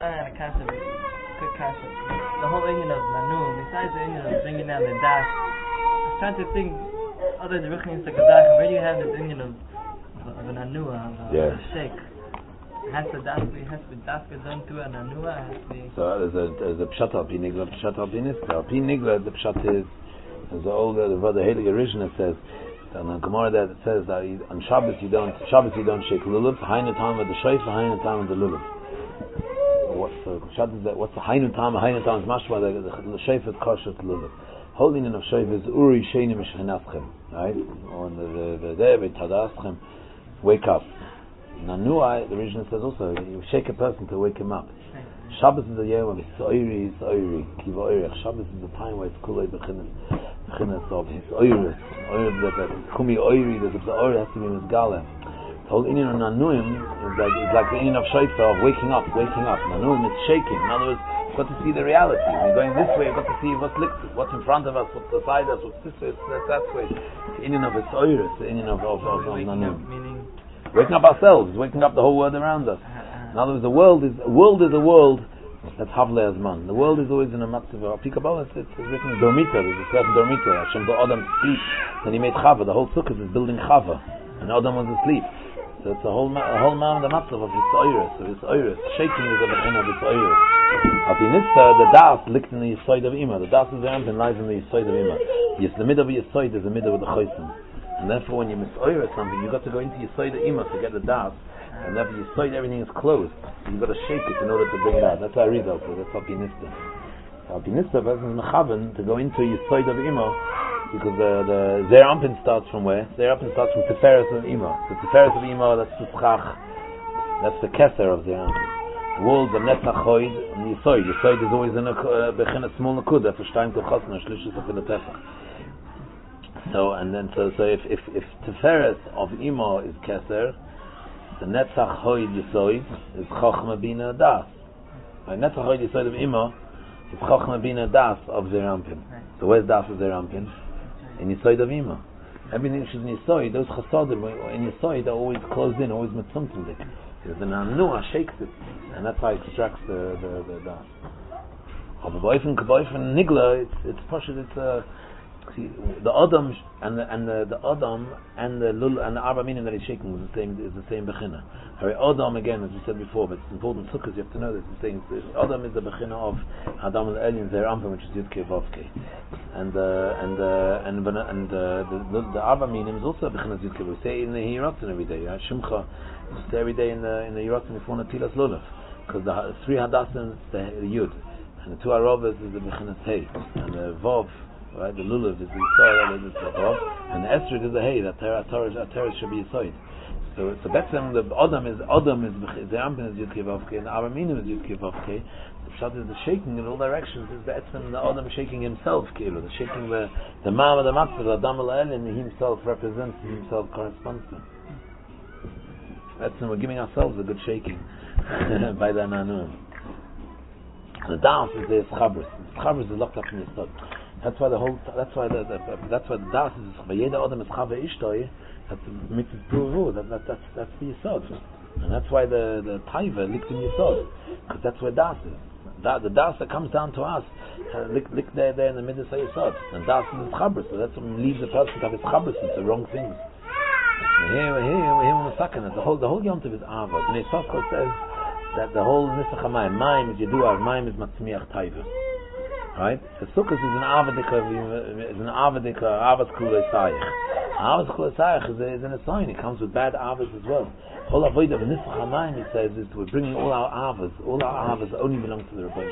a kasha, quick kasha. The whole Indian of Manu, besides the Indian of bringing down the dash, I was trying to think, other than Ruchni and Sekazach, where do you have this Indian of an Anua, of a sheikh? Has to be daska done to an Anua? So there's a pshat al pi nigla, pshat al pi niska. Al pi nigla, the pshat is, as the older, the Heilige Rishna says, on the Gemara that it says that on Shabbos you don't shake lulav. Hainu time of the shayfa, hainu time of the lulav. What's the hainu time? Hainu time is mashma the shayfa is kosher to lulav. Holy name of shayfa is uri sheini mishchenatchem. Right? On the day tadaschem, wake up. Nanua, the Rishon says also, you shake a person to wake him up. Shabbos is a yom of Soiri, Kiva Oirech. Shabbos is a time where it's kulei bechinas of his Oirech. That Kumi Oiri, that the Oirech has to be Mizgale. The whole Inyan of Nanuim is like the Inyan of Shaifa, of waking up. Nanuim is shaking. In other words, you've got to see the reality. We're going this way, you've got to see what's in front of us, what's beside us, what's this way, that way. The Inyan of its Oirech, the Inyan of Nanuim. Waking up ourselves, waking up the whole world around us. In other words, the world is a world that's Havle Azman. The world is always in a matzav. Kabbalah, it's written Dormita. There's a certain Dormita. Hashem the Adam sleep. Then he made Chava. The whole Sukkot is building Chava, and Adam was asleep. So it's a whole man the matzav of his oiris. So his oiris shaking is a bechin of his oiris. Alpinista, the das liegt in the yisoid of Ima. The das is the rampin lies in the yisoid of Ima. Yes, the middle of yisoid is the middle of the chosim. And therefore, when you misoiris something, you got to go into yisoid of Ima to get the das. And therefore, you sight everything is closed. You've got to shake it in order to bring it out. That's how I read also. That's Alpinista. Alpinista person is mechaven to go into your sight of Ima, because the Zeir Ampin starts from where? Zeir Ampin starts from Tiferes of Ima. The Tiferes of Ima, that's Tzchach. That's the Keser of Zeir Ampin. The walls are Netzach Hoid and Yisoid. Yisoid is always in a bechin a small nakud. That's a Shtein to Chosna, Shlishus of the Tefach. So if Tiferes of Ima is Keser, the Netzach Hoid Yisoid is Chochma Bina Das. The Netzach Hoid Yisoid of Ima is Chochma Bina Das of Zeir Ampin. So where's Das of Zeir Ampin? In Yisoid of Ima. Everything which is in Yisoid, those Chasadim in Yisoid are always closed in, always mitzumtzumdik. Because the Nanua shakes it, and that's how it extracts the Das. Aber Boifen Nigla, it's Pashut, it's see, the Adam and the Adam and the Lul and the Arba Minim that he's shaking is the same Bechina. Adam again, as we said before, but it's important Sukkot, you have to know this. It's saying Adam is the Bechina of Adam and Elyon Zeir Ampin, which is Yudke Vavke, and the Arba Minim is also a Bechina of Yudke. We say in the Hiratzin every day, right? Shimcha, we say every day in the Hiratzin before Natilas Lulav, because the three Hadassim is the Yud, and the two Aravas is the Bechina Hey, and the Vav. Right, the lulav is the Yisrael, is the Vav, and the Esrog is the Hey. That Torah should be Yisoid. So Betzem the Adam is the Ampin is Yudke Vavke, and the Araminim is Yudke Vavke. The Pshat is the shaking in all directions. Is the Etzem the Adam shaking himself, Kilo, the shaking the Ma'am of the Matzah, the Adam al and he himself represents, he himself corresponds to. Etzem, we're giving ourselves a good shaking by the Nanun. The Das is the Chabris. Chabris is locked up in the Yisod. That's why the das is Vayeda Adam is Chava Ishtoi. That's mitzvah pruvu. That's the Yisod, and that's why the Taiva liegt in Yisod, because that's where das is. The das that comes down to us liegt there in the middle of Yisod, and das is Chabris. So that's what leaves the person to have his Chabris into the wrong things. Here on the second, the whole Yom Tov is Ava. And Yisod says that the whole Nisach HaMayim, Mayim is Yeduah, Mayim is Matzmiach Taiva. Right? The Sukkot is an Avadika, Avas Kulei Sayich. Avas Kulei Sayich is an assign. It comes with bad Avas as well. Whole avoid of Nisach HaMayim, he says, is we're bringing all our Avas only belong to the Rebbeinu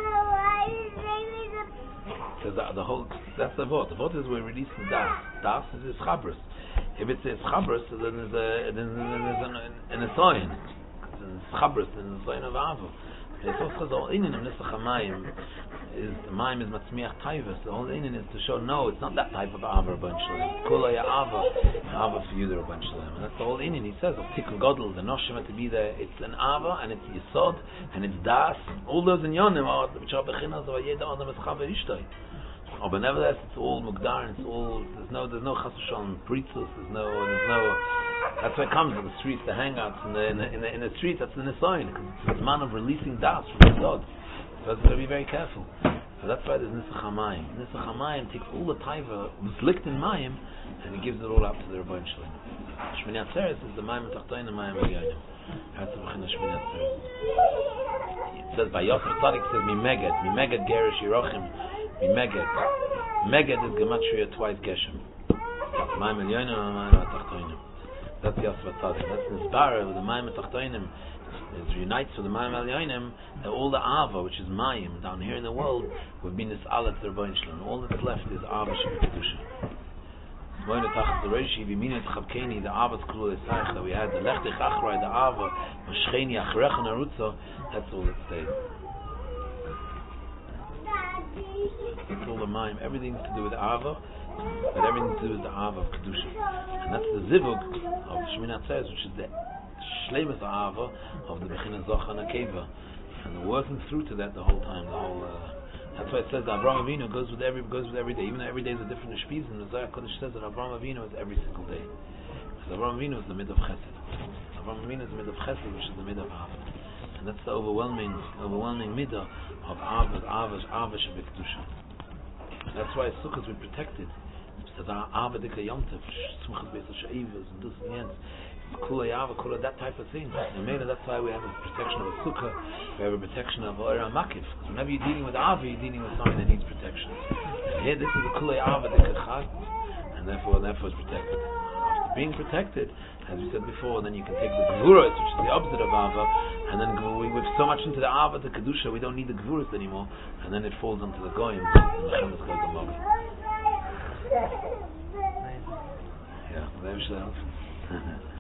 Shalom. Because the whole, that's the vote. The vote is we're releasing Das. Das is Chabris. If it says Chabris, then there's an assign. It's Chabris, and a sign of Avah. It's also the whole Indian of Nisach HaMayim is Mayim is Matzmiach Taivas. The whole Indian is to show no, it's not that type of Ava Rebbeinu Shalom. Kulay Ava for you the Rebbeinu Shalom. And that's the whole Indian. He says of Tikkun Gadol, the Noshim to be there. It's an Ava and it's Yisod and it's Das. All those in Yonim which are Bechinas of Ayeda Adam is Chava Ishtoi. But nevertheless, it's all mugdar. It's all there's no chas v'shalom pritzos. There's no. That's why it comes in the streets, the hangouts in the streets. That's the nisayon, because it's the man of releasing das from the dog. So that's got to be very careful. So that's why there's Nisach HaMayim. Nisach HaMayim takes all the taiva, mislikt in Mayim, and he gives it all up to the Rebbeinu Shalom. Shmini Atzeres is the Mayim Tachtoin and Mayim Elyonim. That's the Bechina Shmini Atzeres. It says by Yosef Tzadik says Mimeged Gerish Yerochim, Mimeged. Meged is Gematria twice Geshem. Mayim Elyonim and Mayim Tachtoinim. That's Yosef Tzadik. That's Nisbara with the Mayim Tachtoinim. It unites with the Mayim Elyonim, and all the Ava, which is Mayim, down here in the world, would be Nis'alat to Rebbeinu Shalom. All that's left is Ava Shebekadusha. Moina Tachas the Reishi, V'mina Tchavkeni, the Ava's Kulu Esaycha, we had the Lechtech Achroi, the Ava, Mashcheni Achrecha Narutza, that's all that stays. That's all the Mayim, everything to do with Ava, but everything to do with the Ava of Kedusha. And that's the Zivug of Shmini Atzeres, which is the Shleimus Ava of the Bechina Zocha and Akeva, and they're working through to that the whole time. That's why it says that Avraham Avinu goes with every day, even though every day is a different Shpiz. And the Zohar Kodesh says that Avraham Avinu is every single day, because Avraham Avinu is the mid of Chesed. Avraham Avinu is the mid of Chesed, which is the mid of Ava, and that's the overwhelming midah of Ava Shebekdusha. That's why Sukkot we protected. That Ava Dika Yomtev, Smuchas Beis Sha'ivas, and this and that. Kula Yava, Kula, that type of thing. And maybe that's why we have a protection of a sukkah, we have a protection of Oira Makif. Whenever you're dealing with Ava, you're dealing with something that needs protection. And here, this is a Kula Yava, the Kechad, and therefore it's protected. After being protected, as we said before, then you can take the Gvuros, which is the opposite of Ava, and then we're so much into the Ava, the Kedusha, we don't need the Gvuros anymore, and then it falls onto the Goyim, and the Chemes Goy Gomorrah. Yeah, very